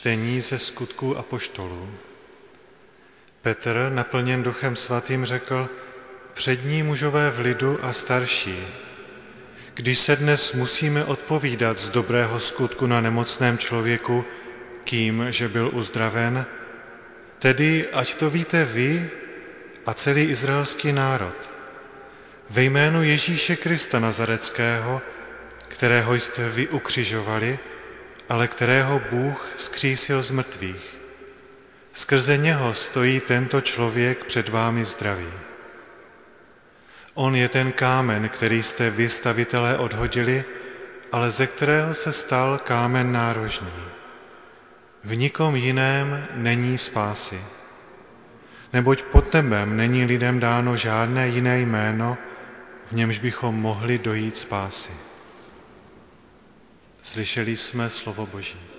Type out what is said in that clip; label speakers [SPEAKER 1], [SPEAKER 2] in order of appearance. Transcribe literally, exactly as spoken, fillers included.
[SPEAKER 1] Čtení ze Skutků apoštolů. Petr, naplněn Duchem svatým, řekl: Přední mužové v lidu a starší, když se dnes musíme odpovídat z dobrého skutku na nemocném člověku tím, že byl uzdraven, tedy ať to víte vy a celý izraelský národ. Ve jménu Ježíše Krista Nazareckého, kterého jste vy ukřižovali, ale kterého Bůh vzkřísil z mrtvých. Skrze něho stojí tento člověk před vámi zdravý. On je ten kámen, který jste vy, stavitelé, odhodili, ale ze kterého se stal kámen nárožní. V nikom jiném není spásy. Neboť pod nebem není lidem dáno žádné jiné jméno, v němž bychom mohli dojít spásy. Slyšeli jsme slovo Boží.